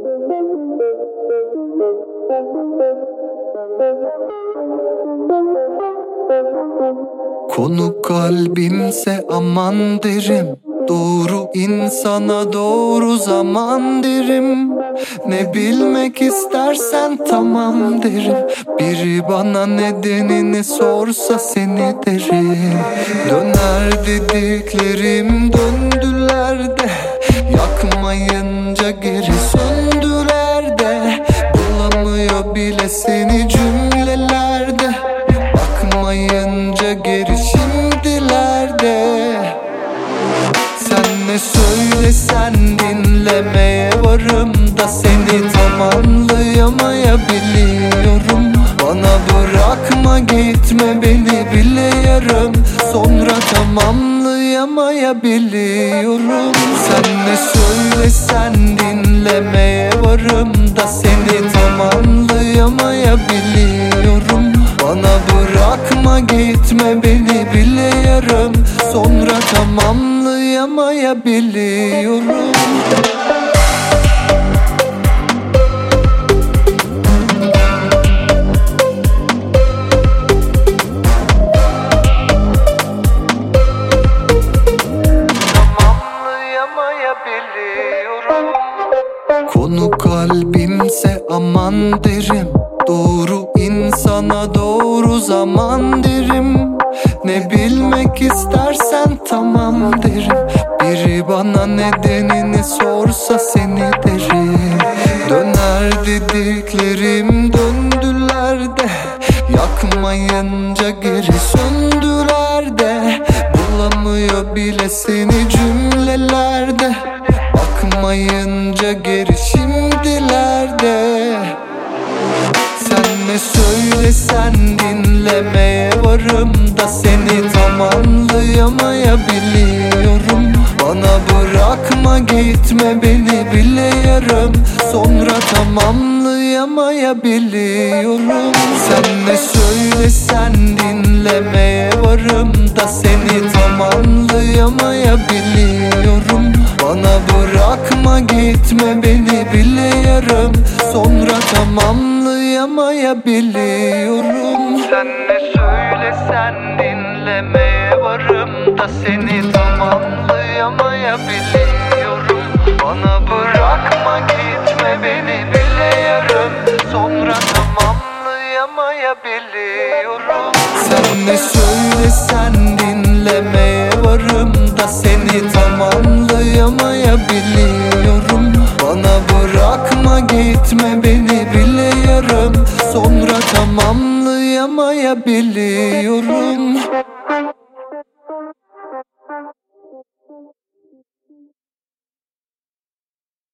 Konu kalbimse aman derim, doğru insana doğru zaman derim. Ne bilmek istersen tamam derim. Biri bana nedenini sorsa seni derim. Döner dediklerim döndüler de, yakmayınca geri söndüler de. Bulamıyor bile seni cümlelerde, bakmayınca geri şimdilerde. Sen ne söylesen dinlemeye varım da, seni tamamlayamayabiliyorum. Bana bırakma gitme beni bile yarım, sonra tamamlayamayabiliyorum. Sen ne söylesen dinlemeye varım da, seni tamamlayamayabiliyorum. Bana bırakma gitme beni bile yarım, sonra tamamlayamayabiliyorum. Konu kalbimse aman derim, doğru insana doğru zaman derim. Ne bilmek istersen tamam derim. Biri bana nedenini sorsa seni derim. Döner dediklerim döndüler de, yakmayınca geri söndüler de. Bulamıyor bile seni cümlelerde, bakmayınca geri şimdilerde. Sen ne söylesen dinlemeye varım da, seni tamamlayamayabiliyorum. Bana bırakma gitme beni bile yarım, sonra tamamlayamayabiliyorum. Sen ne söylesen dinlemeye varım da, seni tamamlayamayabiliyorum. Bana bırakma gitme beni bile yarım, sonra tamamlayamayabiliyorum. Sen ne söylesen dinlemeye varım da, seni tamamlayamayabiliyorum. Bana bırakma gitme beni bile yarım, sonra tamamlayamayabiliyorum. Sen ne söylesen dinlemeye varım da, seni tamamlayamayabiliyorum. Bana bırakma gitme beni bile yarım, sonra tamamlayamayabiliyorum.